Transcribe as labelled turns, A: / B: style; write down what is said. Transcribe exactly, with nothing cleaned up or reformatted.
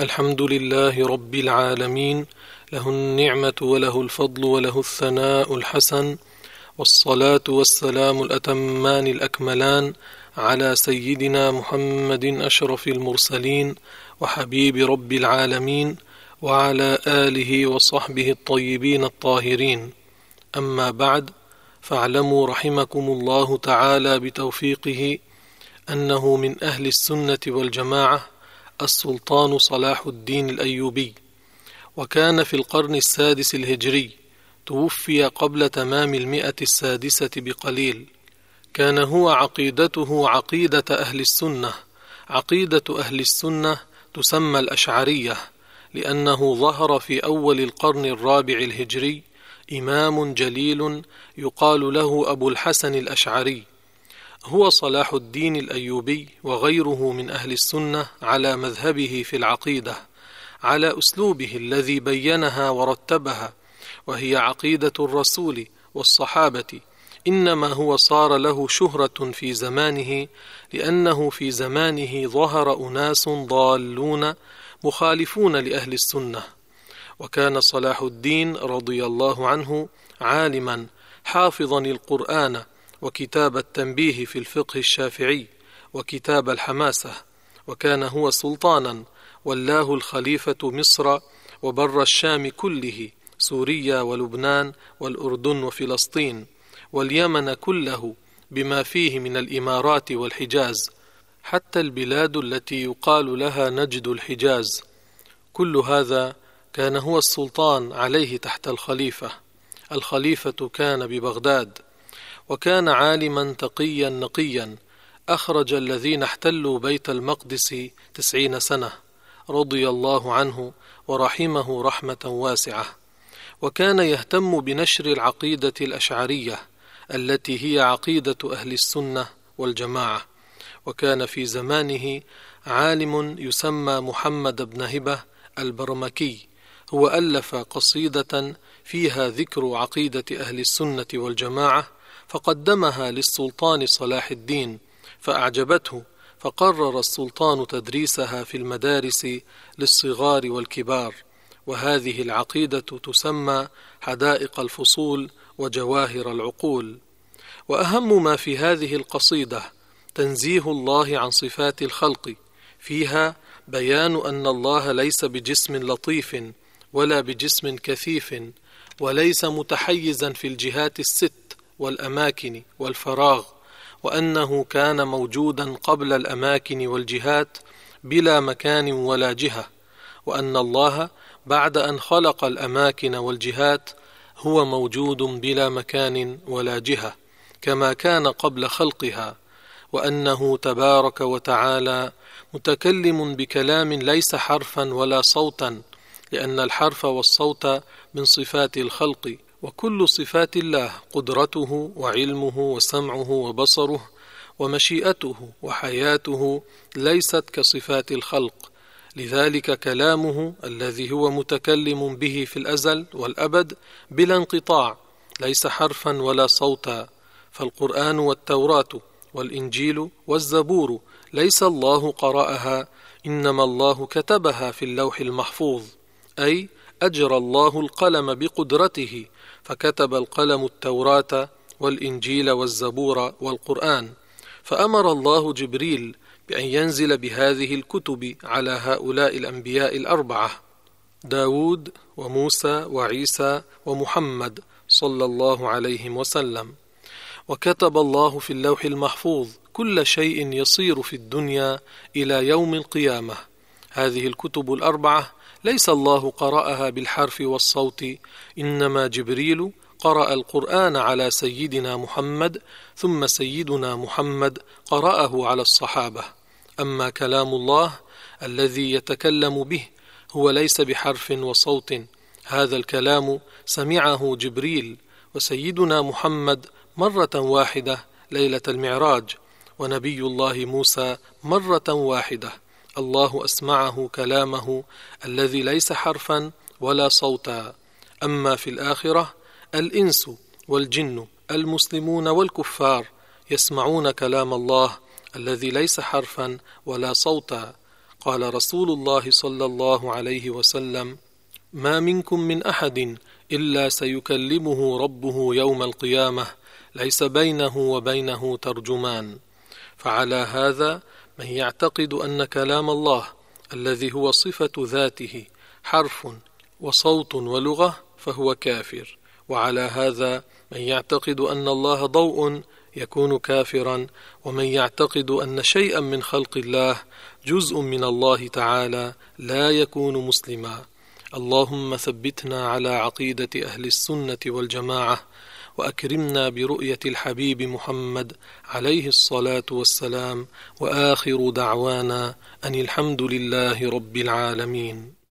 A: الحمد لله رب العالمين، له النعمة وله الفضل وله الثناء الحسن، والصلاة والسلام الأتمان الأكملان على سيدنا محمد أشرف المرسلين وحبيب رب العالمين، وعلى آله وصحبه الطيبين الطاهرين. أما بعد، فاعلموا رحمكم الله تعالى بتوفيقه أنه من أهل السنة والجماعة السلطان صلاح الدين الأيوبي، وكان في القرن السادس الهجري، توفي قبل تمام المئة السادسة بقليل. كان هو عقيدته عقيدة أهل السنة. عقيدة أهل السنة تسمى الأشعرية، لأنه ظهر في أول القرن الرابع الهجري إمام جليل يقال له أبو الحسن الأشعري، هو صلاح الدين الأيوبي وغيره من أهل السنة على مذهبه في العقيدة، على أسلوبه الذي بينها ورتبها، وهي عقيدة الرسول والصحابة. إنما هو صار له شهرة في زمانه، لأنه في زمانه ظهر أناس ضالون مخالفون لأهل السنة. وكان صلاح الدين رضي الله عنه عالما حافظا القرآن، وكتاب التنبيه في الفقه الشافعي، وكتاب الحماسة. وكان هو سلطانا ولاه الخليفة مصر وبر الشام كله، سوريا ولبنان والأردن وفلسطين واليمن كله، بما فيه من الإمارات والحجاز، حتى البلاد التي يقال لها نجد الحجاز. كل هذا كان هو السلطان عليه تحت الخليفة. الخليفة كان ببغداد، وكان عالما تقيا نقيا، أخرج الذين احتلوا بيت المقدس تسعين سنة، رضي الله عنه ورحمه رحمة واسعة. وكان يهتم بنشر العقيدة الأشعرية التي هي عقيدة أهل السنة والجماعة. وكان في زمانه عالم يسمى محمد بن هبة البرمكي، هو ألف قصيدة فيها ذكر عقيدة أهل السنة والجماعة، فقدمها للسلطان صلاح الدين فأعجبته، فقرر السلطان تدريسها في المدارس للصغار والكبار. وهذه العقيدة تسمى حدائق الفصول وجواهر العقول. وأهم ما في هذه القصيدة تنزيه الله عن صفات الخلق، فيها بيان أن الله ليس بجسم لطيف ولا بجسم كثيف، وليس متحيزا في الجهات الست والأماكن والفراغ، وأنه كان موجودا قبل الأماكن والجهات بلا مكان ولا جهة، وأن الله بعد أن خلق الأماكن والجهات هو موجود بلا مكان ولا جهة كما كان قبل خلقها، وأنه تبارك وتعالى متكلم بكلام ليس حرفا ولا صوتا، لأن الحرف والصوت من صفات الخلق، وكل صفات الله قدرته وعلمه وسمعه وبصره ومشيئته وحياته ليست كصفات الخلق. لذلك كلامه الذي هو متكلم به في الأزل والأبد بلا انقطاع ليس حرفا ولا صوتا. فالقرآن والتوراة والإنجيل والزبور ليس الله قرأها، إنما الله كتبها في اللوح المحفوظ، أي أجرى الله القلم بقدرته، فكتب القلم التوراة والإنجيل والزبور والقرآن. فأمر الله جبريل بأن ينزل بهذه الكتب على هؤلاء الأنبياء الأربعة، داود وموسى وعيسى ومحمد صلى الله عليه وسلم. وكتب الله في اللوح المحفوظ كل شيء يصير في الدنيا إلى يوم القيامة. هذه الكتب الأربعة ليس الله قرأها بالحرف والصوت، إنما جبريل قرأ القرآن على سيدنا محمد، ثم سيدنا محمد قرأه على الصحابة. أما كلام الله الذي يتكلم به هو ليس بحرف وصوت، هذا الكلام سمعه جبريل وسيدنا محمد مرة واحدة ليلة المعراج، ونبي الله موسى مرة واحدة. الله أسمعه كلامه الذي ليس حرفا ولا صوتا. أما في الآخرة الإنس والجن المسلمون والكفار يسمعون كلام الله الذي ليس حرفا ولا صوتا. قال رسول الله صلى الله عليه وسلم: ما منكم من أحد إلا سيكلمه ربه يوم القيامة ليس بينه وبينه ترجمان. فعلى هذا من يعتقد أن كلام الله الذي هو صفة ذاته حرف وصوت ولغة فهو كافر، وعلى هذا من يعتقد أن الله ضوء يكون كافرا، ومن يعتقد أن شيئا من خلق الله جزء من الله تعالى لا يكون مسلما. اللهم ثبتنا على عقيدة أهل السنة والجماعة، وأكرمنا برؤية الحبيب محمد عليه الصلاة والسلام، وآخر دعوانا أن الحمد لله رب العالمين.